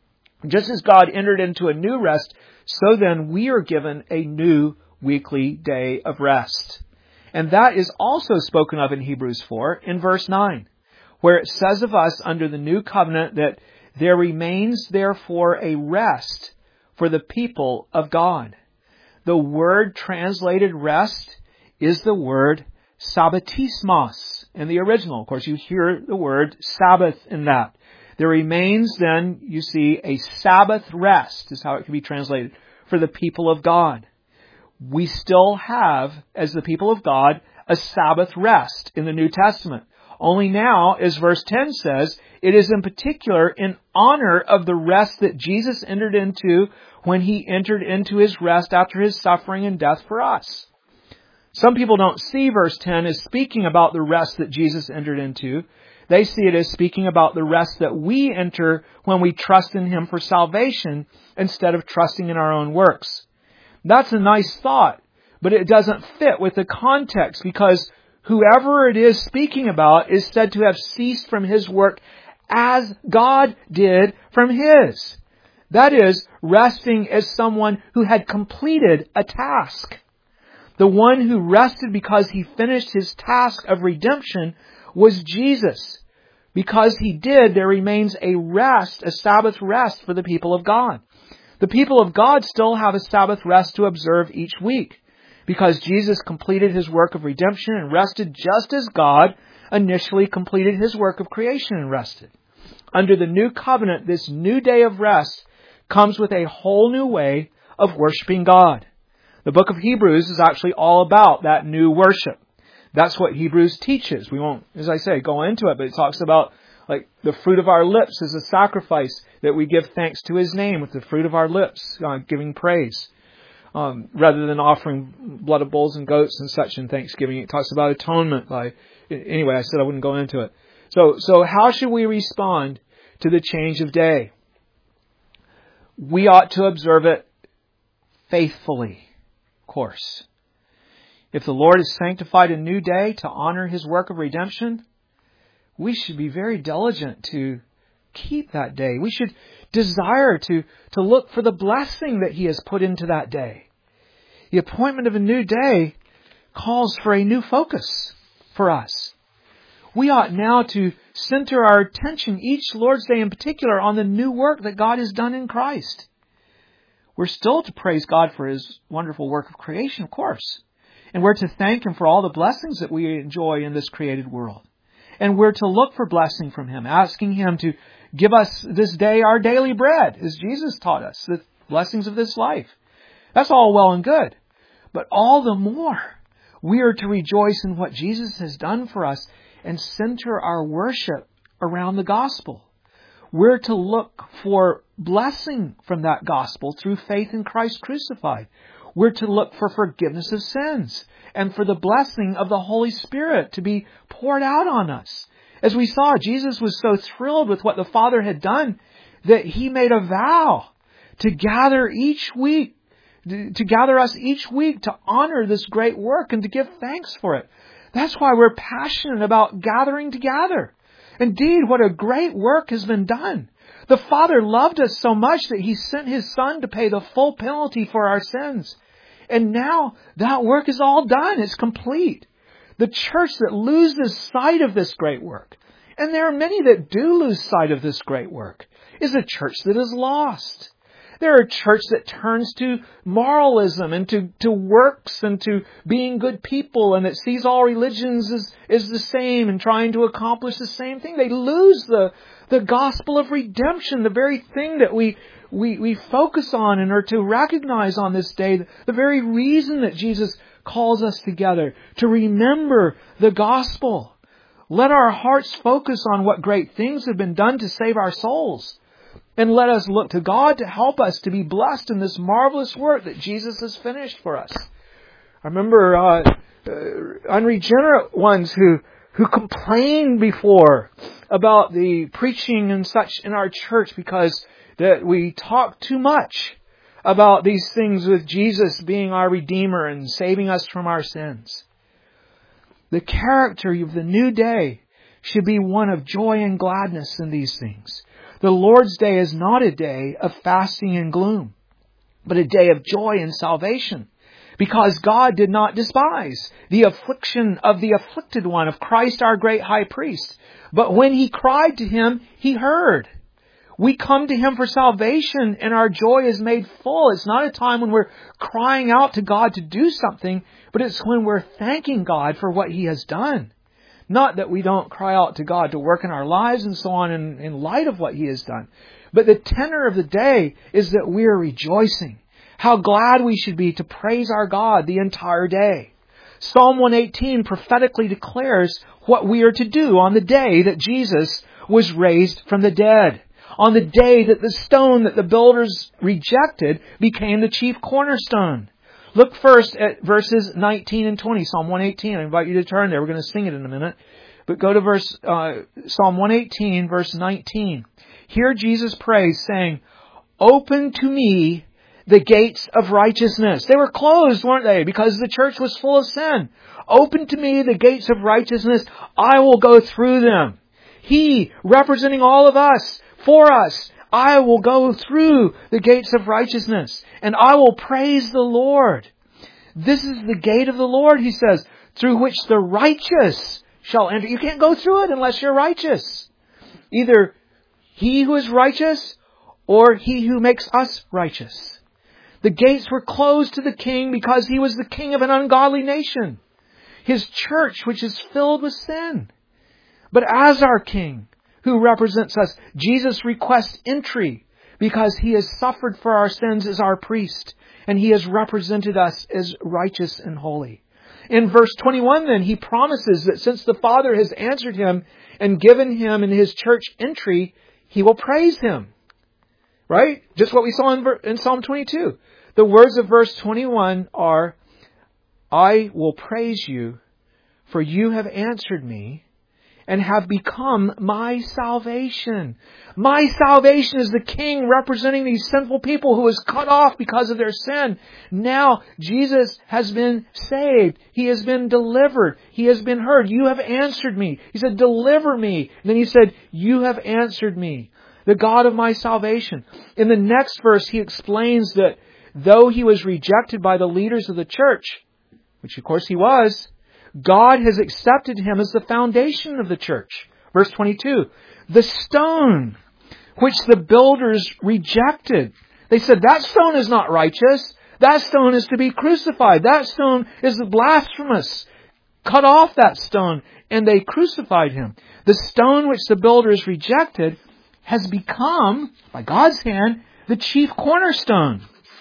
Just as God entered into a new rest, so then we are given a new weekly day of rest. And that is also spoken of in Hebrews 4 in verse 9, where it says of us under the new covenant that there remains therefore a rest for the people of God. The word translated rest is the word sabbatismos in the original. Of course, you hear the word Sabbath in that. There remains then, you see, a Sabbath rest is how it can be translated for the people of God. We still have, as the people of God, a Sabbath rest in the New Testament. Only now, as verse 10 says, it is in particular in honor of the rest that Jesus entered into when He entered into His rest after His suffering and death for us. Some people don't see verse 10 as speaking about the rest that Jesus entered into. They see it as speaking about the rest that we enter when we trust in Him for salvation instead of trusting in our own works. That's a nice thought, but it doesn't fit with the context because whoever it is speaking about is said to have ceased from His work as God did from His. That is, resting as someone who had completed a task. The one who rested because He finished His task of redemption was Jesus. Because He did, there remains a rest, a Sabbath rest for the people of God. The people of God still have a Sabbath rest to observe each week, because Jesus completed His work of redemption and rested just as God initially completed His work of creation and rested. Under the new covenant, this new day of rest comes with a whole new way of worshiping God. The book of Hebrews is actually all about that new worship. That's what Hebrews teaches. We won't, as I say, go into it, but it talks about like the fruit of our lips is a sacrifice that we give thanks to His name with the fruit of our lips, giving praise. Rather than offering blood of bulls and goats and such in thanksgiving. It talks about atonement. Anyway, I said I wouldn't go into it. So how should we respond to the change of day. We ought to observe it faithfully, of course. If the Lord has sanctified a new day to honor His work of redemption, we should be very diligent to keep that day. We should desire to look for the blessing that He has put into that day. The appointment of a new day calls for a new focus for us. We ought now to center our attention, each Lord's Day in particular, on the new work that God has done in Christ. We're still to praise God for His wonderful work of creation, of course. And we're to thank Him for all the blessings that we enjoy in this created world. And we're to look for blessing from Him, asking Him to give us this day our daily bread, as Jesus taught us, the blessings of this life. That's all well and good. But all the more, we are to rejoice in what Jesus has done for us and center our worship around the gospel. We're to look for blessing from that gospel through faith in Christ crucified. We're to look for forgiveness of sins and for the blessing of the Holy Spirit to be poured out on us. As we saw, Jesus was so thrilled with what the Father had done that He made a vow to gather us each week to honor this great work and to give thanks for it. That's why we're passionate about gathering together. Indeed, what a great work has been done. The Father loved us so much that He sent His Son to pay the full penalty for our sins. And now that work is all done. It's complete. The church that loses sight of this great work, and there are many that do lose sight of this great work, is a church that is lost. They're a church that turns to moralism and to works and to being good people and that sees all religions as the same and trying to accomplish the same thing. They lose the gospel of redemption, the very thing that we focus on and are to recognize on this day, the very reason that Jesus calls us together, to remember the gospel. Let our hearts focus on what great things have been done to save our souls. And let us look to God to help us to be blessed in this marvelous work that Jesus has finished for us. I remember unregenerate ones who complained before about the preaching and such in our church because that we talk too much about these things with Jesus being our Redeemer and saving us from our sins. The character of the new day should be one of joy and gladness in these things. The Lord's Day is not a day of fasting and gloom, but a day of joy and salvation, because God did not despise the affliction of the afflicted one, of Christ our great high priest. But when He cried to Him, He heard. We come to Him for salvation and our joy is made full. It's not a time when we're crying out to God to do something, but it's when we're thanking God for what He has done. Not that we don't cry out to God to work in our lives and so on in light of what He has done. But the tenor of the day is that we are rejoicing. How glad we should be to praise our God the entire day. Psalm 118 prophetically declares what we are to do on the day that Jesus was raised from the dead. On the day that the stone that the builders rejected became the chief cornerstone. Look first at verses 19 and 20, Psalm 118. I invite you to turn there. We're going to sing it in a minute. But go to Psalm 118, verse 19. Here Jesus prays, saying, "Open to me the gates of righteousness." They were closed, weren't they? Because the church was full of sin. "Open to me the gates of righteousness. I will go through them." He, representing all of us, for us, I will go through the gates of righteousness, and I will praise the Lord. This is the gate of the Lord, He says, through which the righteous shall enter. You can't go through it unless you're righteous. Either He who is righteous or He who makes us righteous. The gates were closed to the king because he was the king of an ungodly nation. His church, which is filled with sin. But as our king, who represents us, Jesus requests entry because He has suffered for our sins as our priest, and He has represented us as righteous and holy. In verse 21 then, He promises that since the Father has answered Him and given Him and His church entry, He will praise Him. Right? Just what we saw in Psalm 22. The words of verse 21 are, "I will praise You, for You have answered me, and have become my salvation. My salvation is the King representing these sinful people who was cut off because of their sin. Now Jesus has been saved. He has been delivered. He has been heard. You have answered me. He said, deliver me. And then He said, you have answered me. The God of my salvation. In the next verse, He explains that though He was rejected by the leaders of the church, which of course He was, God has accepted Him as the foundation of the church. Verse 22, the stone which the builders rejected. They said, that stone is not righteous. That stone is to be crucified. That stone is blasphemous. Cut off that stone. And they crucified Him. The stone which the builders rejected has become, by God's hand, the chief cornerstone,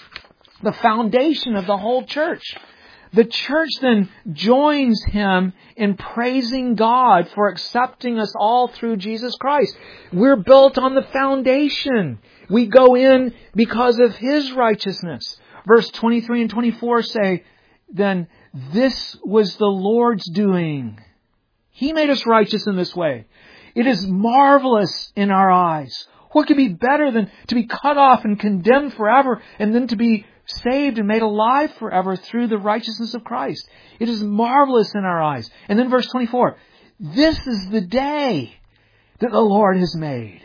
the foundation of the whole church. The church then joins Him in praising God for accepting us all through Jesus Christ. We're built on the foundation. We go in because of His righteousness. Verse 23 and 24 say, then this was the Lord's doing. He made us righteous in this way. It is marvelous in our eyes. What could be better than to be cut off and condemned forever and then to be saved and made alive forever through the righteousness of Christ? It is marvelous in our eyes. And then verse 24, this is the day that the Lord has made.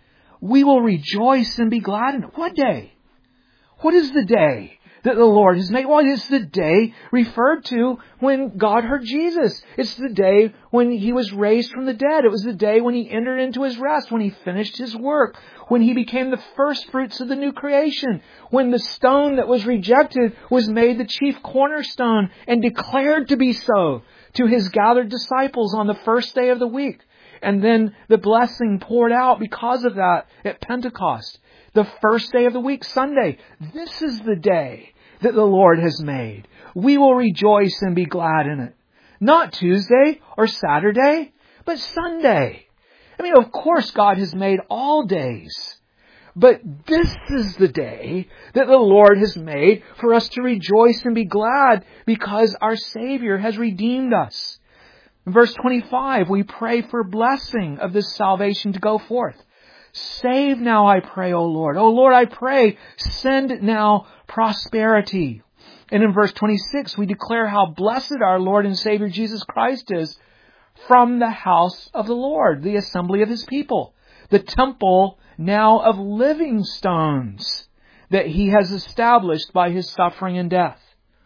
We will rejoice and be glad in it. What day? What is the day that the Lord has made? Well, it's the day referred to when God heard Jesus. It's the day when He was raised from the dead. It was the day when He entered into His rest, when He finished His work, when He became the first fruits of the new creation, when the stone that was rejected was made the chief cornerstone and declared to be so to His gathered disciples on the first day of the week. And then the blessing poured out because of that at Pentecost. The first day of the week, Sunday. This is the day that the Lord has made. We will rejoice and be glad in it. Not Tuesday or Saturday, but Sunday. I mean, of course God has made all days. But this is the day that the Lord has made for us to rejoice and be glad because our Savior has redeemed us. In verse 25, we pray for blessing of this salvation to go forth. Save now, I pray, O Lord. O Lord, I pray, send now prosperity. And in verse 26, we declare how blessed our Lord and Savior Jesus Christ is from the house of the Lord, the assembly of His people, the temple now of living stones that He has established by His suffering and death.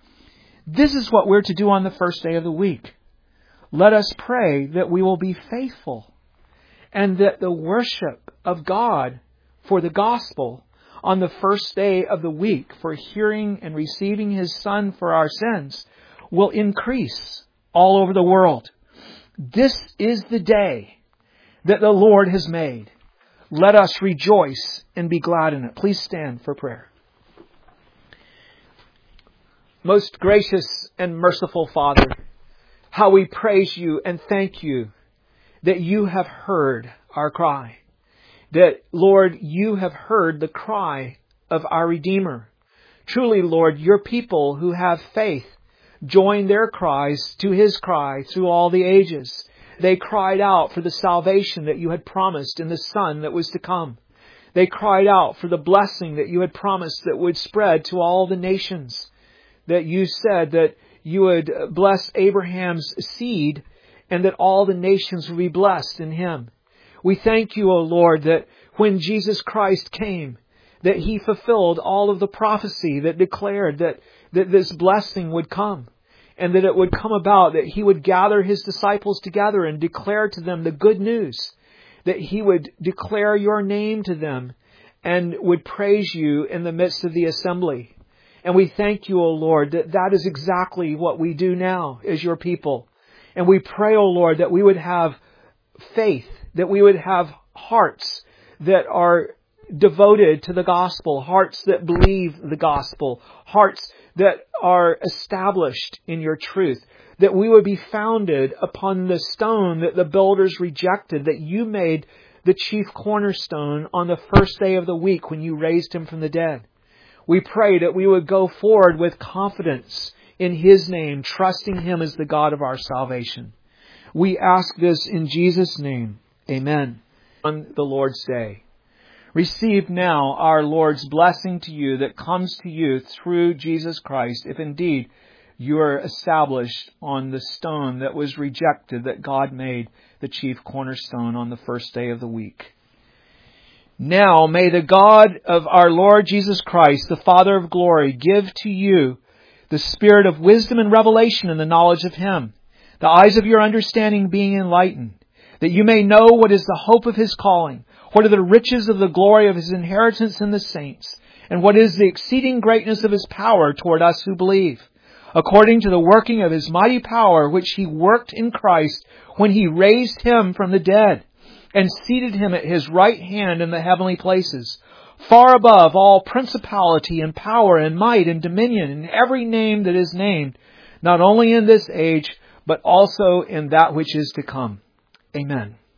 This is what we're to do on the first day of the week. Let us pray that we will be faithful and that the worship of God for the gospel on the first day of the week for hearing and receiving His Son for our sins will increase all over the world. This is the day that the Lord has made. Let us rejoice and be glad in it. Please stand for prayer. Most gracious and merciful Father, how we praise You and thank You that You have heard our cry. That, Lord, You have heard the cry of our Redeemer. Truly, Lord, Your people who have faith join their cries to His cry through all the ages. They cried out for the salvation that You had promised in the Son that was to come. They cried out for the blessing that You had promised that would spread to all the nations. That You said that You would bless Abraham's seed and that all the nations would be blessed in him. We thank You, O Lord, that when Jesus Christ came, that He fulfilled all of the prophecy that declared that this blessing would come and that it would come about, that He would gather His disciples together and declare to them the good news, that He would declare Your name to them and would praise You in the midst of the assembly. And we thank You, O Lord, that that is exactly what we do now as Your people. And we pray, O Lord, that we would have faith, that we would have hearts that are devoted to the gospel, hearts that believe the gospel, hearts that are established in Your truth, that we would be founded upon the stone that the builders rejected, that You made the chief cornerstone on the first day of the week when You raised Him from the dead. We pray that we would go forward with confidence in His name, trusting Him as the God of our salvation. We ask this in Jesus' name. Amen. On the Lord's Day. Receive now our Lord's blessing to you that comes to you through Jesus Christ, if indeed you are established on the stone that was rejected, that God made the chief cornerstone on the first day of the week. Now may the God of our Lord Jesus Christ, the Father of glory, give to you the spirit of wisdom and revelation in the knowledge of Him, the eyes of your understanding being enlightened, that you may know what is the hope of His calling, what are the riches of the glory of His inheritance in the saints, and what is the exceeding greatness of His power toward us who believe, according to the working of His mighty power, which He worked in Christ when He raised Him from the dead, and seated Him at His right hand in the heavenly places, far above all principality and power and might and dominion and every name that is named, not only in this age, but also in that which is to come. Amen.